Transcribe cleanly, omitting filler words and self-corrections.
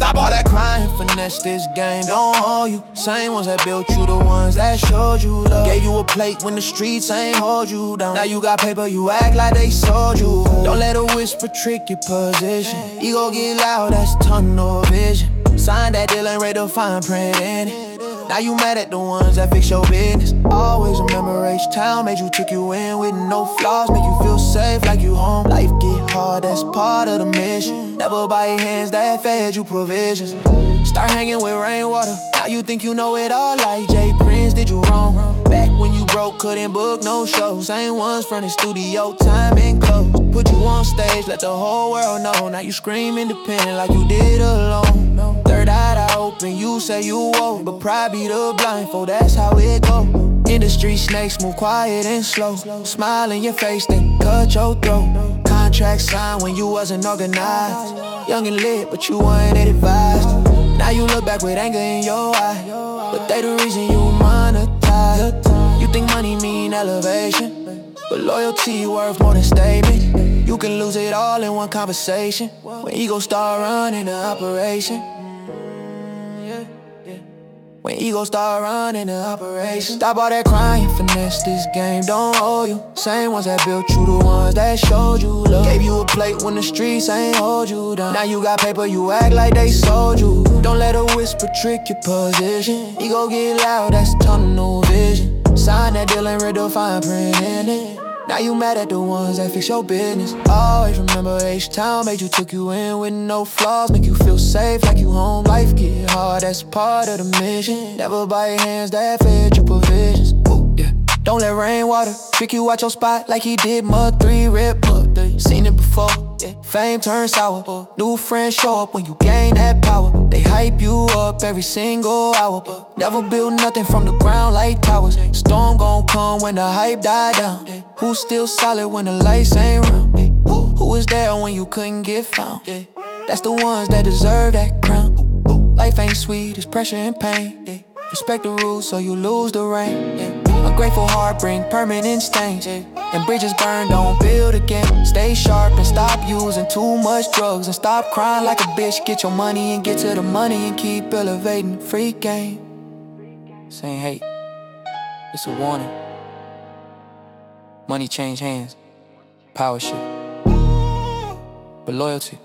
Stop all that crying, finesse this game, don't hold you. Same ones that built you, the ones that showed you love. Gave you a plate when the streets ain't hold you down. Now you got paper, you act like they sold you. Don't let a whisper trick your position. Ego get loud, that's tunnel vision. Sign that deal and read the fine print in it. Now you mad at the ones that fix your business. Always remember H-Town made you, took you in with no flaws. Make you feel safe like you home. Life get hard, that's part of the mission. Never by hands that fed you provisions. Start hanging with rainwater. Now you think you know it all like Jay Prince, did you wrong? Back when you broke, couldn't book no shows. Same ones from the studio, time and clothes. Put you on stage, let the whole world know. Now you scream independent like you did alone. Third eye open, you say you woke, but pride be the blindfold, that's how it go. Industry snakes move quiet and slow. Smile in your face, then cut your throat. Contract signed when you wasn't organized. Young and lit, but you weren't advised. Now you look back with anger in your eye, but they the reason you monetize. You think money mean elevation, but loyalty worth more than statement. You can lose it all in one conversation when ego start running the operation. When ego start running the operation. Stop all that crying, finesse this game, don't hold you. Same ones that built you, the ones that showed you love. Gave you a plate when the streets ain't hold you down. Now you got paper, you act like they sold you. Don't let a whisper trick your position. Ego get loud, that's tunnel vision. Sign that deal and read the fine print in it. Now you mad at the ones that fix your business. Always remember H-Town made you, took you in with no flaws. Make you feel safe like you home. Life get hard, that's part of the mission. Never by hands that fed your provisions. Ooh, yeah. Don't let rainwater trick you out your spot like he did Mud 3 Rip. Seen it before, yeah. Fame turns sour. New friends show up when you gain that power. They hype you up every single hour, but never build nothing from the ground like towers. Storm gon' come when the hype die down. Who's still solid when the lights ain't round? Who was there when you couldn't get found? That's the ones that deserve that crown. Life ain't sweet, it's pressure and pain. Respect the rules so you lose the rain. Ungrateful heart bring permanent stains. And bridges burn, don't build again. Stay sharp and stop using too much drugs. And stop crying like a bitch. Get your money and get to the money and keep elevating. Free game. Saying hate, it's a warning. Money change hands, power shift, but loyalty